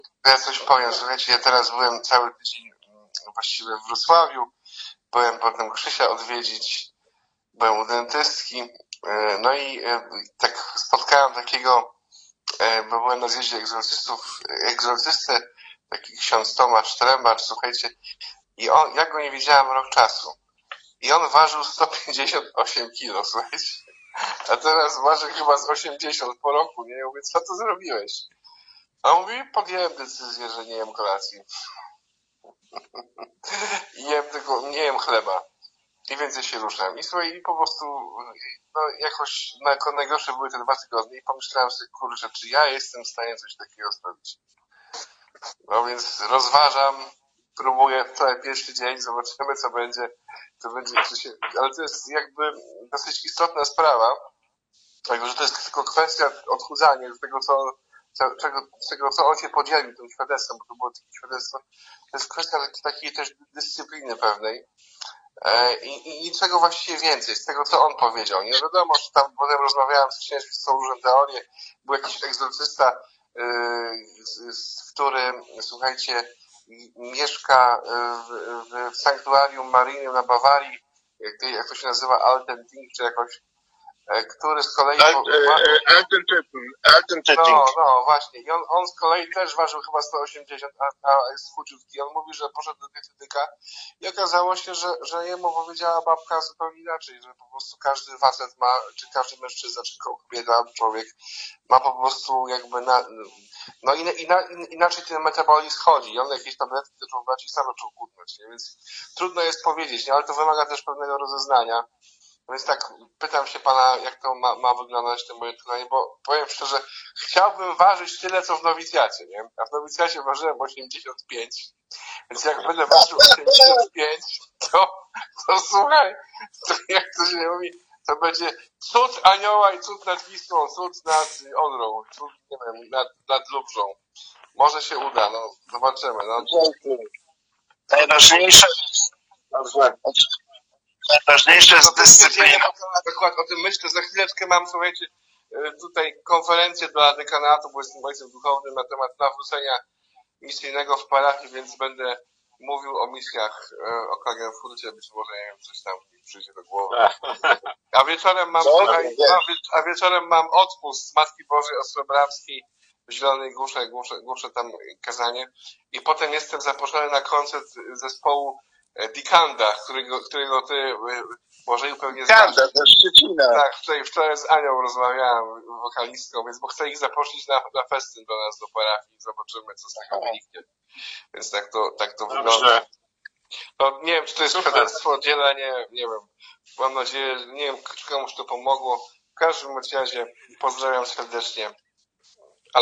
Ja coś powiem, słuchajcie, ja teraz byłem cały tydzień właściwie w Wrocławiu, byłem potem Krzysia odwiedzić, byłem u dentystki, no i tak spotkałem takiego, bo byłem na zjeździe egzorcystę, taki ksiądz Tomasz Trębacz, słuchajcie, i ja go nie widziałem rok czasu. I on ważył 158 kilo, słuchajcie. A teraz waży chyba z 80 po roku, nie? Ja mówię, co to zrobiłeś? A on mówi, podjąłem decyzję, że nie jem kolacji. I nie jem chleba. I więcej się ruszam. I słuchaj, i po prostu, no jakoś najgorsze były te 2 tygodnie i pomyślałem sobie, kurczę, czy ja jestem w stanie coś takiego zrobić? No więc rozważam, próbuję wczoraj pierwszy dzień, zobaczymy co będzie, ale to jest jakby dosyć istotna sprawa, dlatego że to jest tylko kwestia odchudzania z tego, co on się podzielił tym świadectwem, bo to było takie świadectwo, to jest kwestia takiej też dyscypliny pewnej i niczego właściwie więcej, z tego co on powiedział. Nie wiadomo, że tam potem rozmawiałem z księżem, z różne teorie, był jakiś egzorcysta, który, słuchajcie, mieszka w sanktuarium maryjnym na Bawarii, jak to się nazywa, Altenting, czy jakoś, który z kolei... No, właśnie. I on z kolei też ważył chyba 180, a jest chudziutki. On mówi, że poszedł do dietetyka i okazało się, że jemu powiedziała babka zupełnie inaczej, że po prostu każdy facet ma, czy każdy mężczyzna, czy kobieta, albo człowiek ma po prostu jakby inaczej ten metabolizm chodzi. I on jakieś tabletki zaczął brać i sam zaczął chudnąć, nie? Więc trudno jest powiedzieć, nie? Ale to wymaga też pewnego rozeznania. Więc tak pytam się pana, jak to ma wyglądać to moje tkananie, bo powiem szczerze, chciałbym ważyć tyle, co w nowicjacie, nie? A w nowicjacie ważyłem 85, więc jak będę ważył 85, to słuchaj, to jak to się mówi, to będzie cud anioła i cud nad Wisłą, cud nad Odrą, cud, nie wiem, nad Lubrzą. Może się uda, no zobaczymy. No. Najważniejsze jest dyscyplina. Dokładnie o tym myślę. Za chwileczkę mam, słuchajcie, tutaj konferencję dla dekanatu, bo jestem ojcem duchownym na temat nawrócenia misyjnego w parafii, więc będę mówił o misjach o Klagenfurcie, być może nie wiem, coś tam mi przyjdzie do głowy. A wieczorem mam odpust z Matki Bożej Ostrobramskiej w Zielonej Górze, głoszę tam kazanie i potem jestem zaproszony na koncert zespołu Dikanda, którego ty może pewnie znasz. Dikanda, ze Szczecina. Tak, wczoraj z Anią rozmawiałem, wokalistką, więc bo chcę ich zaprosić na festyn do nas, do parafii i zobaczymy, co z tego wyniknie. Więc tak to wygląda. No, nie wiem, czy to jest świadectwo, dzielenie, nie wiem. Mam nadzieję, nie wiem, czy komuś to pomogło. W każdym razie pozdrawiam serdecznie.